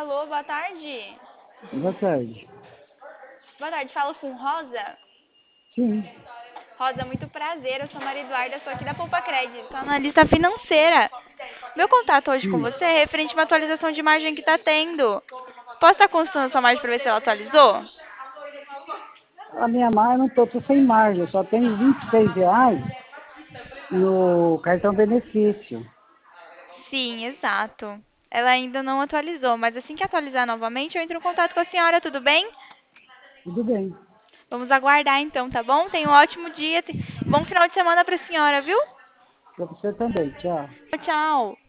Alô, boa tarde. Boa tarde. Boa tarde, falo com Rosa. Sim, Rosa, muito prazer, eu sou Maria Eduarda, sou aqui da Poupa Crédito, analista financeira. Meu contato hoje com sim. você é referente a uma atualização de margem que está tendo. Posso estar consultando a sua margem para ver se ela atualizou? A minha margem, não tô sem margem, eu só tenho R$ 26 no cartão benefício. Sim, exato. Ela ainda não atualizou, mas assim que atualizar novamente, eu entro em contato com a senhora, tudo bem? Tudo bem. Vamos aguardar então, tá bom? Tenha um ótimo dia, bom final de semana para a senhora, viu? Para você também, tchau. Tchau.